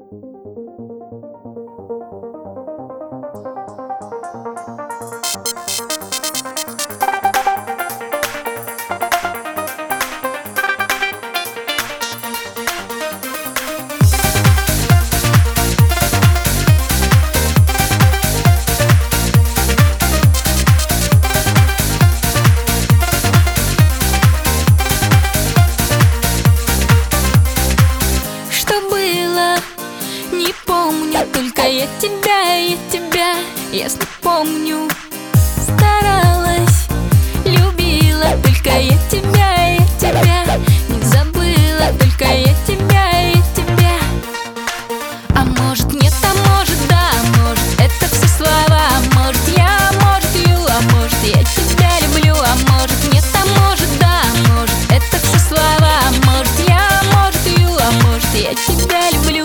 Не помню, только я тебя, если помню. Старалась, любила, только я тебя, не забыла, только я тебя. А может нет, а может да, может это все слова. Может я, может ю, а может я тебя люблю. А может нет, а может да, может это все слова. Может я, может ю, а может я тебя люблю.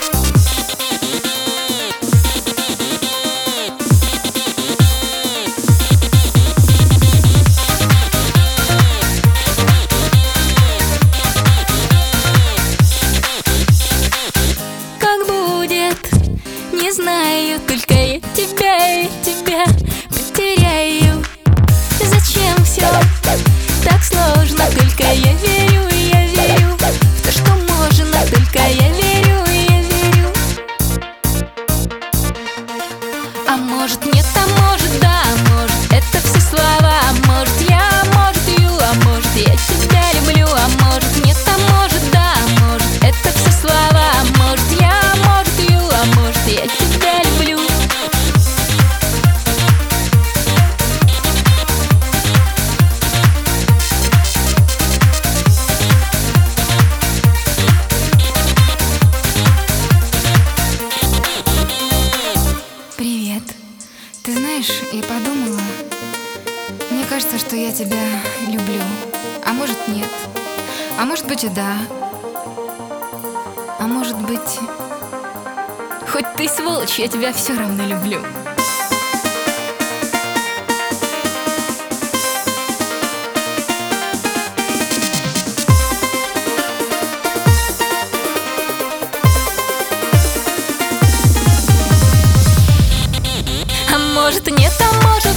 Не знаю, только я тебя потеряю. Зачем все так сложно? Только я верю в то, что можно. Только я верю. А может нет, а может да, может это все слова. Может я, может ю, а может я тебя люблю. А может нет, а может да, может это все слова. Может я, может ю, а может я тебя люблю. Привет. Ты знаешь, я подумала, мне кажется, что я тебя люблю. А может нет. А может быть и да. А может быть... Хоть ты сволочь, я тебя все равно люблю. А может нет, а может